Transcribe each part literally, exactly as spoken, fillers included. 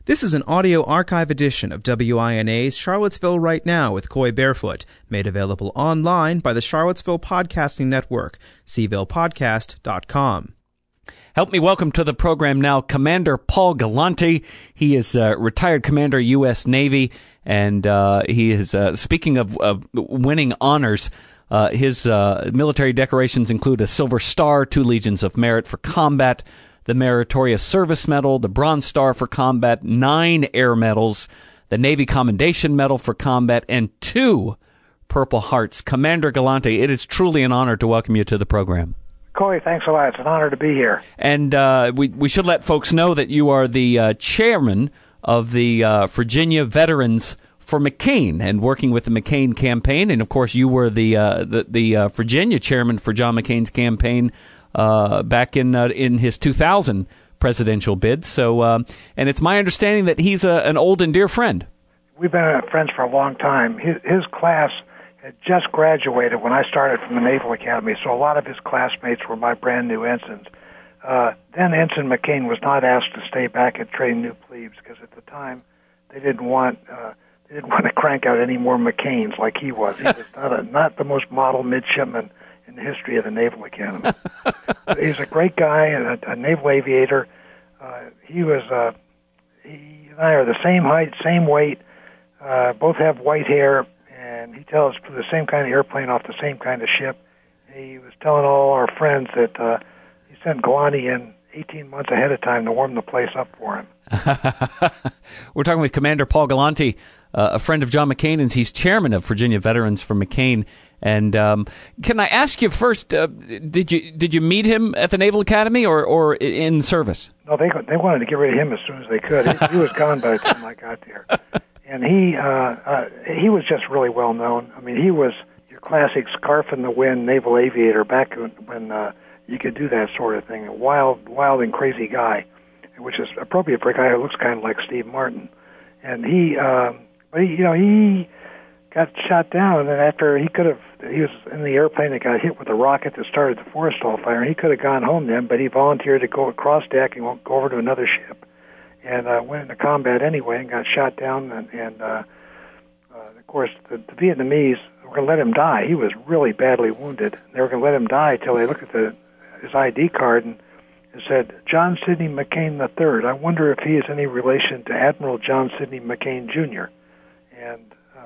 This is an audio archive edition of W I N A's Charlottesville Right Now with Coy Barefoot, made available online by the Charlottesville Podcasting Network, c ville podcast dot com. Help me welcome to the program now Commander Paul Galante. He is uh, retired Commander, U S Navy, and uh, he is, uh, speaking of uh, winning honors, uh, his uh, military decorations include a Silver Star, two Legions of Merit for combat, the Meritorious Service Medal, the Bronze Star for combat, nine Air Medals, the Navy Commendation Medal for combat, and two Purple Hearts. Commander Galante, it is truly an honor to welcome you to the program. Coy, thanks a lot. It's an honor to be here. And uh, we, we should let folks know that you are the uh, chairman of the uh, Virginia Veterans for McCain and working with the McCain campaign. And, of course, you were the, uh, the, the uh, Virginia chairman for John McCain's campaign Uh, back in uh, in his two thousand presidential bid. So, um, and it's my understanding that he's a, an old and dear friend. We've been uh, friends for a long time. His, his class had just graduated when I started from the Naval Academy, so a lot of his classmates were my brand new ensigns. Uh, then Ensign McCain was not asked to stay back and train new plebes because at the time they didn't want uh, they didn't want to crank out any more McCains like he was. He was not a, not the most model midshipman in the history of the Naval Academy. He's a great guy, a, a naval aviator. Uh, he was, uh, he and I are the same height, same weight, uh, both have white hair, and he tells flew the same kind of airplane off the same kind of ship. He was telling all our friends that uh, he sent Galante in eighteen months ahead of time to warm the place up for him. We're talking with Commander Paul Galante, uh, a friend of John McCain, and he's chairman of Virginia Veterans for McCain. And um, can I ask you first, uh, did you did you meet him at the Naval Academy or, or in service? No, they they wanted to get rid of him as soon as they could. He, he was gone by the time I got there. And he uh, uh, he was just really well known. I mean, he was your classic scarf in the wind naval aviator back when, when uh, you could do that sort of thing. A wild, wild and crazy guy, which is appropriate for a guy who looks kind of like Steve Martin. And he, uh, but he, you know, he got shot down, and after he could have, he was in the airplane that got hit with a rocket that started the Forrestal fire, and he could have gone home then, but he volunteered to go across deck and go over to another ship, and uh, went into combat anyway and got shot down, and, and uh, uh, of course, the, the Vietnamese were going to let him die. He was really badly wounded. They were going to let him die until they looked at the, his I D card and it said, John Sidney McCain the third. I wonder if he is any relation to Admiral John Sidney McCain Junior And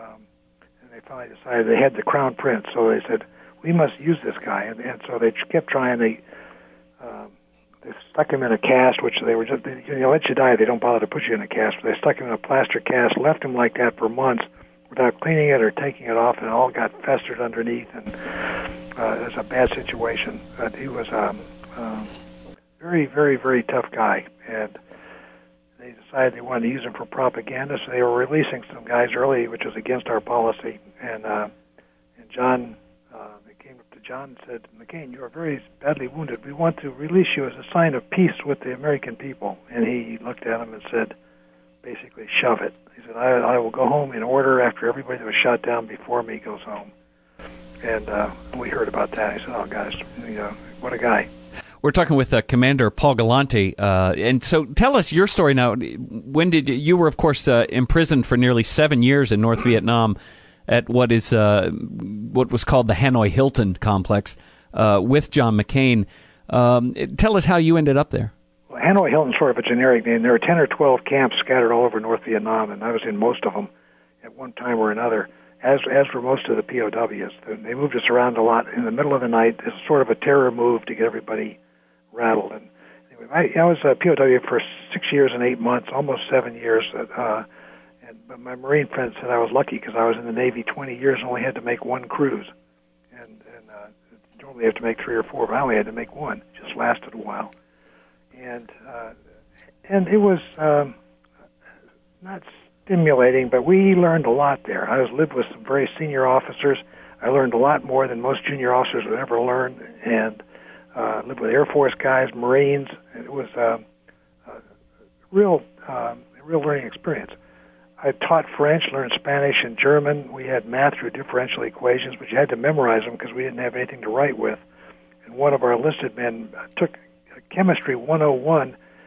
they finally decided they had the Crown Prince, so they said, we must use this guy. And, and so they kept trying. They um, they stuck him in a cast, which they were just, they, you know, let you die. They don't bother to put you in a cast. But they stuck him in a plaster cast, left him like that for months without cleaning it or taking it off, and it all got festered underneath. And uh, it was a bad situation. But he was a um, um, very, very, very tough guy. And they decided they wanted to use him for propaganda, so they were releasing some guys early, which was against our policy. And uh, and John, uh, they came up to John and said, McCain, you are very badly wounded. We want to release you as a sign of peace with the American people. And he looked at him and said, basically, shove it. He said, I, I will go home in order after everybody that was shot down before me goes home. And uh, we heard about that. He said, oh, guys, you know, what a guy. We're talking with uh, Commander Paul Galante, uh, and so tell us your story now. When did you, you were, of course, uh, imprisoned for nearly seven years in North Vietnam at what is uh, what was called the Hanoi Hilton complex uh, with John McCain. Um, tell us how you ended up there. Well, Hanoi Hilton's sort of a generic name. There are ten or twelve camps scattered all over North Vietnam, and I was in most of them at one time or another, as as were most of the P O Ws. They moved us around a lot in the middle of the night. It's sort of a terror move to get everybody rattled. And anyway, I, I was a P O W for six years and eight months, almost seven years. Uh, and but my Marine friend said I was lucky because I was in the Navy twenty years and only had to make one cruise. And, and uh, normally you have to make three or four, but I only had to make one. It just lasted a while. And uh, and it was um, not stimulating, but we learned a lot there. I was lived with some very senior officers. I learned a lot more than most junior officers would ever learn, and uh, lived with Air Force guys, Marines. It was uh, a real, uh, real learning experience. I taught French, learned Spanish and German. We had math through differential equations, but you had to memorize them because we didn't have anything to write with. And one of our enlisted men took Chemistry one oh one,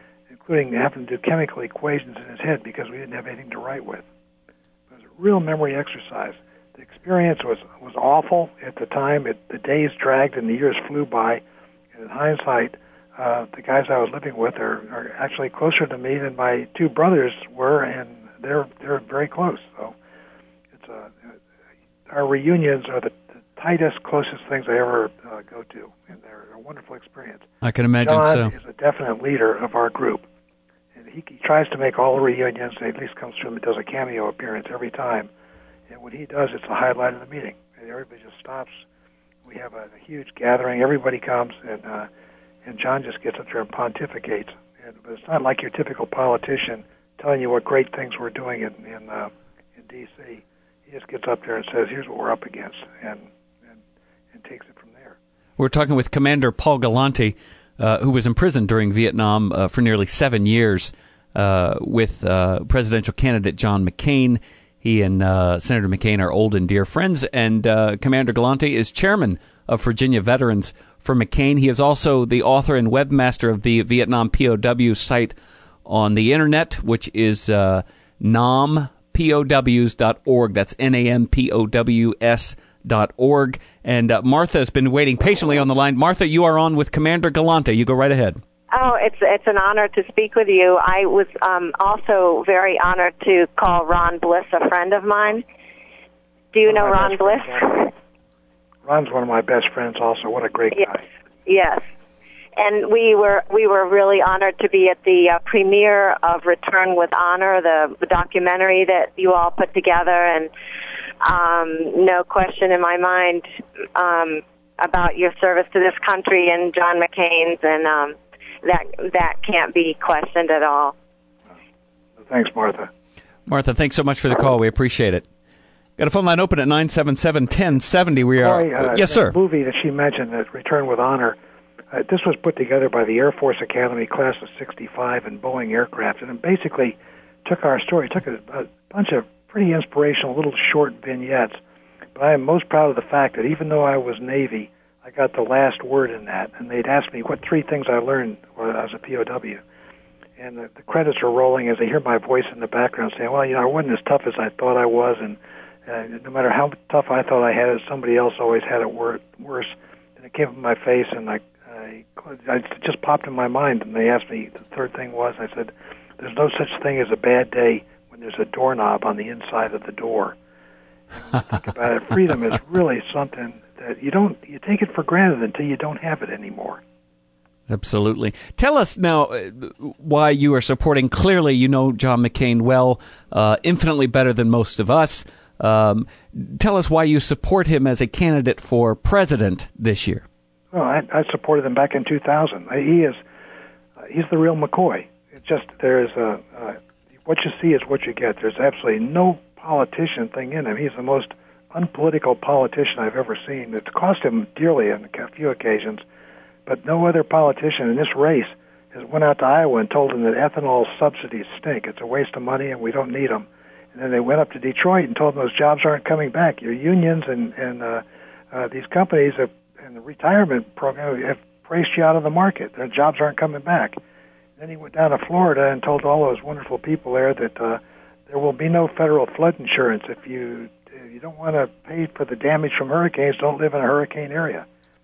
including having to do chemical equations in his head because we didn't have anything to write with. It was a real memory exercise. The experience was, was awful at the time. It, the days dragged and the years flew by. And in hindsight, uh, the guys I was living with are, are actually closer to me than my two brothers were, and they're they're very close. So it's a, our reunions are the, the tightest, closest things I ever uh, go to, and they're a wonderful experience. I can imagine John so. is a definite leader of our group. And he, he tries to make all the reunions, and at least comes through and does a cameo appearance every time. And when he does, it's the highlight of the meeting. And everybody just stops. We have a, a huge gathering. Everybody comes, and uh, and John just gets up there and pontificates. And, but it's not like your typical politician telling you what great things we're doing in in, uh, in D C He just gets up there and says, here's what we're up against, and and, and takes it from there. We're talking with Commander Paul Galante, uh, who was imprisoned during Vietnam uh, for nearly seven years uh, with uh, presidential candidate John McCain. He and uh, Senator McCain are old and dear friends, and uh, Commander Galante is chairman of Virginia Veterans for McCain. He is also the author and webmaster of the Vietnam P O W site on the internet, which is uh, nam p o w s dot org. That's N A M P O W S dot org. And uh, Martha has been waiting patiently on the line. Martha, you are on with Commander Galante. You go right ahead. Oh, it's it's an honor to speak with you. I was um, also very honored to call Ron Bliss a friend of mine. Do you One know Ron Bliss? Friends, Ron's one of my best friends also. What a great yes. guy. Yes. And we were we were really honored to be at the uh, premiere of Return with Honor, the, the documentary that you all put together, and um, no question in my mind um, about your service to this country and John McCain's, and um, that that can't be questioned at all. Thanks, Martha. Martha, thanks so much for the call. We appreciate it. Got a phone line open at nine seven seven, one zero seven zero. We are. Boy, uh, yes, sir. The movie that she mentioned, that Return with Honor, uh, this was put together by the Air Force Academy class of sixty-five and Boeing Aircraft, and it basically took our story, took a, a bunch of pretty inspirational little short vignettes. But I am most proud of the fact that even though I was Navy, I got the last word in that, and they'd asked me what three things I learned as a P O W. And the, the credits are rolling as they hear my voice in the background saying, well, you know, I wasn't as tough as I thought I was, and uh, no matter how tough I thought I had it, somebody else always had it wor- worse. And it came in my face, and I, I, I it just popped in my mind, and they asked me, the third thing was, I said, there's no such thing as a bad day when there's a doorknob on the inside of the door. And when you think about it, freedom is really something that you don't, you take it for granted until you don't have it anymore. Absolutely. Tell us now uh, why you are supporting. Clearly, you know John McCain well, uh, infinitely better than most of us. Um, tell us why you support him as a candidate for president this year. Well, I, I supported him back in two thousand. He is, uh, he's the real McCoy. It's just there's a, uh, what you see is what you get. There's absolutely no politician thing in him. He's the most unpolitical politician I've ever seen. It's cost him dearly on a few occasions. But no other politician in this race has went out to Iowa and told them that ethanol subsidies stink. It's a waste of money and we don't need them. And then they went up to Detroit and told them those jobs aren't coming back. Your unions and, and uh, uh, these companies have, and the retirement program have priced you out of the market. Their jobs aren't coming back. Then he went down to Florida and told all those wonderful people there that uh, there will be no federal flood insurance. If you, if you don't want to pay for the damage from hurricanes, don't live in a hurricane area.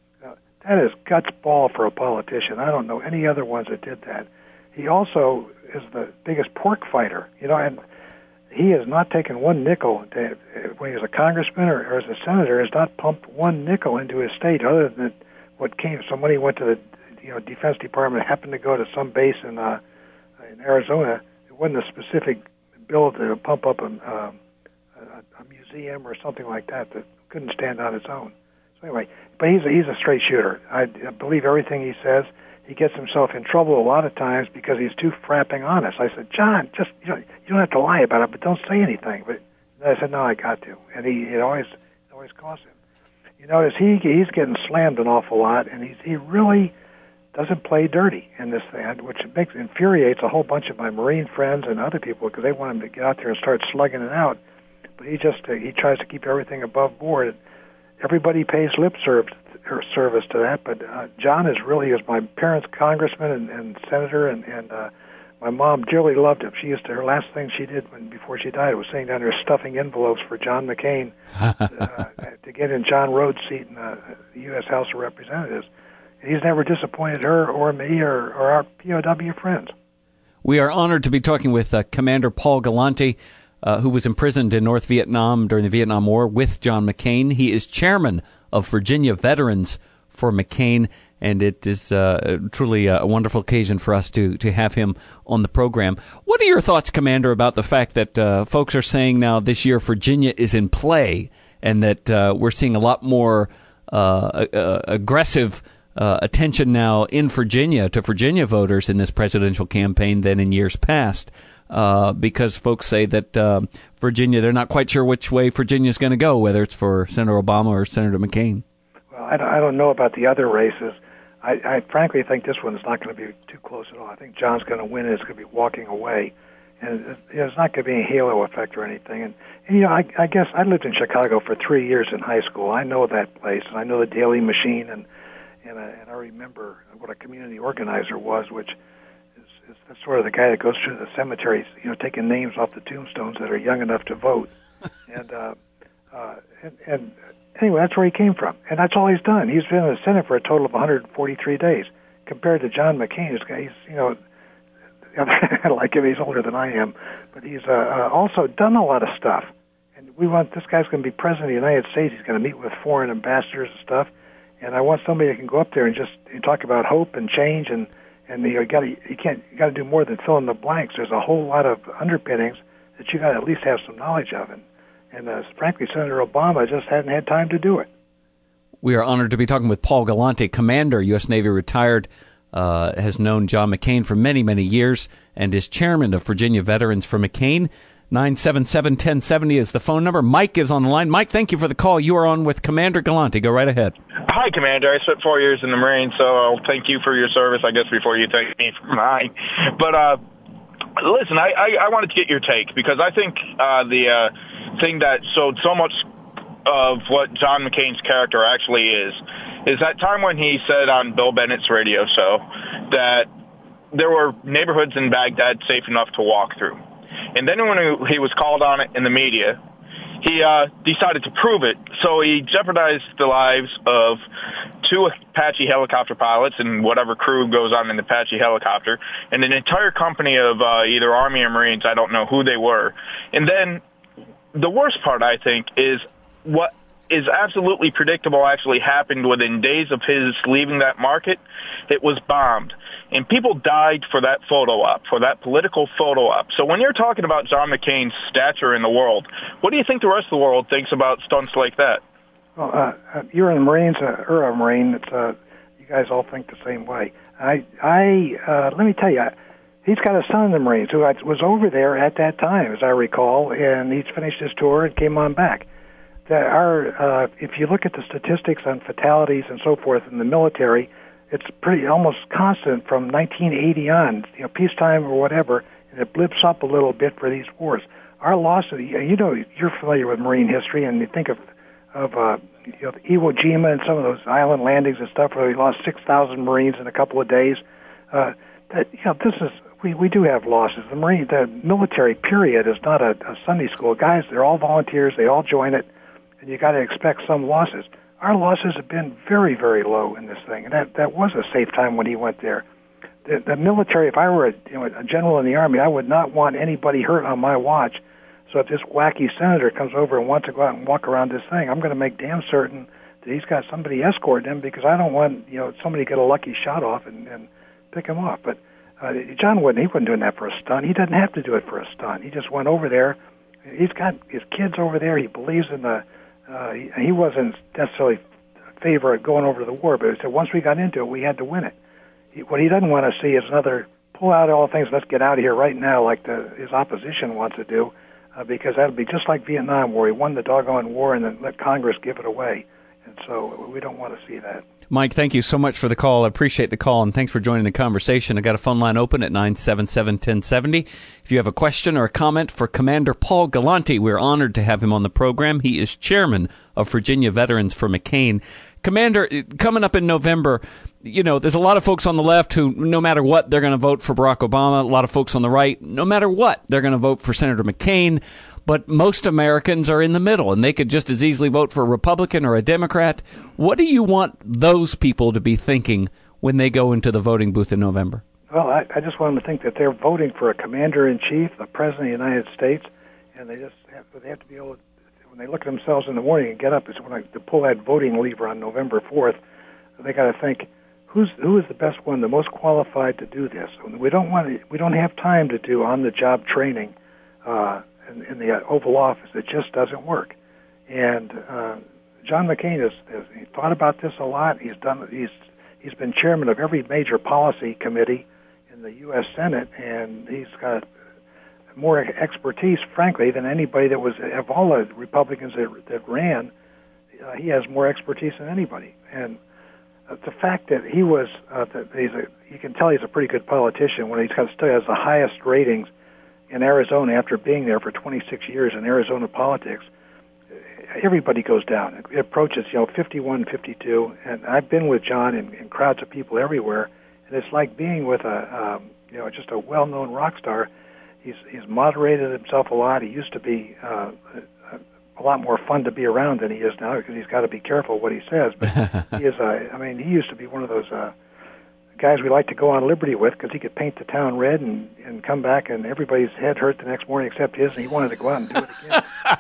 That is guts ball for a politician. I don't know any other ones that did that. He also is the biggest pork fighter, you know, and he has not taken one nickel to, when he was a congressman or, or as a senator, has not pumped one nickel into his state other than what came. Some money went to the, you know, Defense Department, happened to go to some base in uh, in Arizona. It wasn't a specific bill to pump up a, uh, a, a museum or something like that that couldn't stand on its own. So anyway, but he's a, he's a straight shooter. I, I believe everything he says. He gets himself in trouble a lot of times because he's too frapping honest. I said, John, just you know, you don't have to lie about it, but don't say anything. But I said, no, I got to, and he it always it always costs him. You notice he he's getting slammed an awful lot, and he's he really doesn't play dirty in this thing, which makes infuriates a whole bunch of my Marine friends and other people because they want him to get out there and start slugging it out. But he just uh, he tries to keep everything above board. Everybody pays lip service service to that, but uh, John is really, is my parents' congressman and, and senator, and, and uh, my My mom dearly loved him. She used to, her last thing she did when before she died was sitting down there stuffing envelopes for John McCain uh, to get in John Rhodes' seat in the, the U S House of Representatives. And he's never disappointed her or me or, or our P O W friends. We are honored to be talking with uh, Commander Paul Galante, uh, who was imprisoned in North Vietnam during the Vietnam War with John McCain. He is chairman of Virginia Veterans for McCain, and it is uh, truly a wonderful occasion for us to, to have him on the program. What are your thoughts, Commander, about the fact that uh, folks are saying now this year Virginia is in play and that uh, we're seeing a lot more uh, uh, aggressive uh, attention now in Virginia to Virginia voters in this presidential campaign than in years past? Uh, because folks say that uh, Virginia, they're not quite sure which way Virginia is going to go, whether it's for Senator Obama or Senator McCain. Well, I don't, I don't know about the other races. I, I frankly think this one is not going to be too close at all. I think John's going to win, and it's going to be walking away. And it, it's not going to be a halo effect or anything. And, and you know, I, I guess I lived in Chicago for three years in high school. I know that place, and I know the Daily Machine, and and, uh, and I remember what a community organizer was, which is, is the sort of the guy that goes through the cemeteries, you know, taking names off the tombstones that are young enough to vote. and, uh, uh, and and anyway, that's where he came from, and that's all he's done. He's been in the Senate for a total of one hundred forty-three days, compared to John McCain. This guy, he's, you know, I like him. He's older than I am, but he's uh, uh, also done a lot of stuff. And we want this guy's going to be president of the United States. He's going to meet with foreign ambassadors and stuff. And I want somebody that can go up there and just and talk about hope and change. And and you got to you can't you got to do more than fill in the blanks. There's a whole lot of underpinnings that you got to at least have some knowledge of. And and uh, frankly, Senator Obama just hadn't had time to do it. We are honored to be talking with Paul Galante, Commander, U S Navy retired. Uh, has known John McCain for many, many years and is chairman of Virginia Veterans for McCain. nine seven seven, one zero seven zero is the phone number. Mike is on the line. Mike, thank you for the call. You are on with Commander Galante. Go right ahead. Hi, Commander. I spent four years in the Marines, so I'll thank you for your service, I guess, before you thank me for mine. But, uh, listen, I, I, I wanted to get your take, because I think uh, the uh, thing that showed so much of what John McCain's character actually is, is that time when he said on Bill Bennett's radio show that there were neighborhoods in Baghdad safe enough to walk through. And then when he was called on it in the media, he uh, decided to prove it. So he jeopardized the lives of two Apache helicopter pilots and whatever crew goes on in the Apache helicopter, and an entire company of uh, either Army or Marines, I don't know who they were. And then the worst part, I think, is what is absolutely predictable actually happened within days of his leaving that market. It was bombed. And people died for that photo op, for that political photo op. So when you're talking about John McCain's stature in the world, what do you think the rest of the world thinks about stunts like that? Well, uh, you're in the Marines, uh, or a Marine. It's, uh, you guys all think the same way. I, I, uh, let me tell you, he's got a son in the Marines who was over there at that time, as I recall, and he's finished his tour and came on back. That our, uh, if you look at the statistics on fatalities and so forth in the military, it's pretty almost constant from nineteen eighty on, you know, peacetime or whatever, and it blips up a little bit for these wars. Our losses, you know, you're familiar with Marine history, and you think of of uh, you know, Iwo Jima and some of those island landings and stuff where we lost six thousand Marines in a couple of days. Uh, that you know, this is we we do have losses. The Marine, the military period is not a, a Sunday school. Guys, they're all volunteers. They all join it. And you got to expect some losses. Our losses have been very, very low in this thing, and that that was a safe time when he went there. The, the military, if I were a, you know, a general in the Army, I would not want anybody hurt on my watch. So if this wacky senator comes over and wants to go out and walk around this thing, I'm going to make damn certain that he's got somebody escorting him, because I don't want you know somebody to get a lucky shot off and, and pick him off. But uh, John wouldn't. He wasn't doing that for a stunt. He doesn't have to do it for a stunt. He just went over there. He's got his kids over there. He believes in the. Uh, he, he wasn't necessarily in favor of going over to the war, but he said once we got into it, we had to win it. He, what he doesn't want to see is another pull out all things, let's get out of here right now, like the, his opposition wants to do, uh, because that would be just like Vietnam, where he won the doggone war and then let Congress give it away. And So we don't want to see that. Mike, thank you so much for the call. I appreciate the call, and thanks for joining the conversation. I got a phone line open at nine seven seven, one zero seven zero. If you have a question or a comment for Commander Paul Galante, we're honored to have him on the program. He is chairman of Virginia Veterans for McCain. Commander, coming up in November, you know, there's a lot of folks on the left who, no matter what, they're going to vote for Barack Obama. A lot of folks on the right, no matter what, they're going to vote for Senator McCain. But most Americans are in the middle, and they could just as easily vote for a Republican or a Democrat. What do you want those people to be thinking when they go into the voting booth in November? Well, I, I just want them to think that they're voting for a commander-in-chief, the President of the United States, and they just have, they have to be able to, when they look at themselves in the morning and get up, it's when I, to pull that voting lever on November fourth, they got to think, who's who is the best one, the most qualified to do this? We don't want to, we don't have time to do on-the-job training uh, in, in the Oval Office. It just doesn't work. And uh, John McCain has, has he thought about this a lot. He's done. He's he's been chairman of every major policy committee in the U S Senate, and he's got more expertise, frankly, than anybody that was of all the Republicans that, that ran. Uh, he has more expertise than anybody, and uh, the fact that he was, uh, that he's a, you can tell he's a pretty good politician when he's got still has the highest ratings in Arizona after being there for twenty-six years in Arizona politics. Everybody goes down. It approaches, you know, fifty-one, fifty-two, and I've been with John in, in crowds of people everywhere, and it's like being with a, um, you know, just a well-known rock star. He's he's moderated himself a lot. He used to be uh, a, a lot more fun to be around than he is now because he's got to be careful what he says. But he is, uh, I mean, he used to be one of those uh, guys we like to go on Liberty with because he could paint the town red and, and come back and everybody's head hurt the next morning except his, and he wanted to go out and do it again.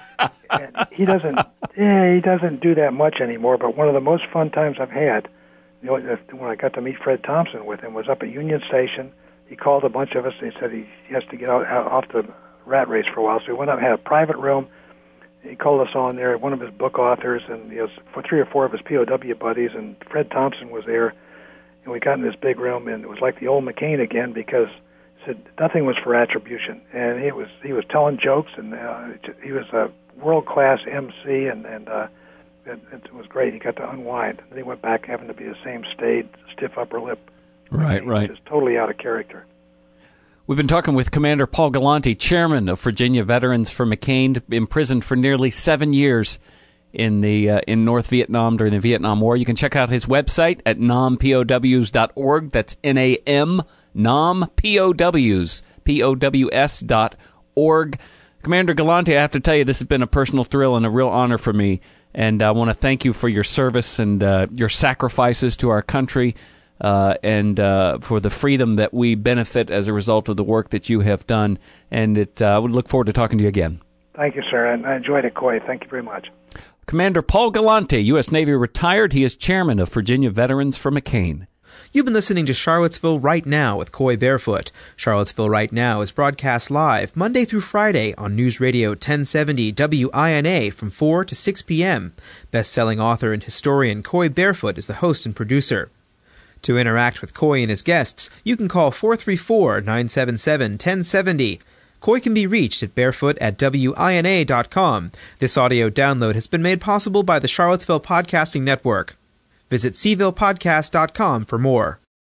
And he doesn't, yeah, he doesn't do that much anymore. But one of the most fun times I've had, you know, when I got to meet Fred Thompson with him, was up at Union Station. He called a bunch of us and he said he has to get out, out off the rat race for a while. So we went up and had a private room. He called us on there, one of his book authors, and he has for three or four of his P O W buddies, and Fred Thompson was there. And we got in this big room, and it was like the old McCain again because he said nothing was for attribution. And he was he was telling jokes, and uh, he was a world-class M C, and, and uh, it, it was great. He got to unwind. And then he went back having to be the same staid, stiff upper lip. Right, right. Just totally out of character. We've been talking with Commander Paul Galante, chairman of Virginia Veterans for McCain, imprisoned for nearly seven years in the uh, in North Vietnam during the Vietnam War. You can check out his website at nam pows dot org. That's N A M, nam pows, P O W S dot org. Commander Galante, I have to tell you, this has been a personal thrill and a real honor for me, and I want to thank you for your service and uh, your sacrifices to our country. Uh, and uh, for the freedom that we benefit as a result of the work that you have done. And it, uh, I would look forward to talking to you again. Thank you, sir. I enjoyed it, Coy. Thank you very much. Commander Paul Galante, U S Navy retired. He is chairman of Virginia Veterans for McCain. You've been listening to Charlottesville Right Now with Coy Barefoot. Charlottesville Right Now is broadcast live Monday through Friday on News Radio ten seventy W I N A from four to six p.m. Best-selling author and historian Coy Barefoot is the host and producer. To interact with Coy and his guests, you can call four three four, nine seven seven, one zero seven zero. Coy can be reached at barefoot at W I N A dot com. This audio download has been made possible by the Charlottesville Podcasting Network. Visit c ville podcast dot com for more.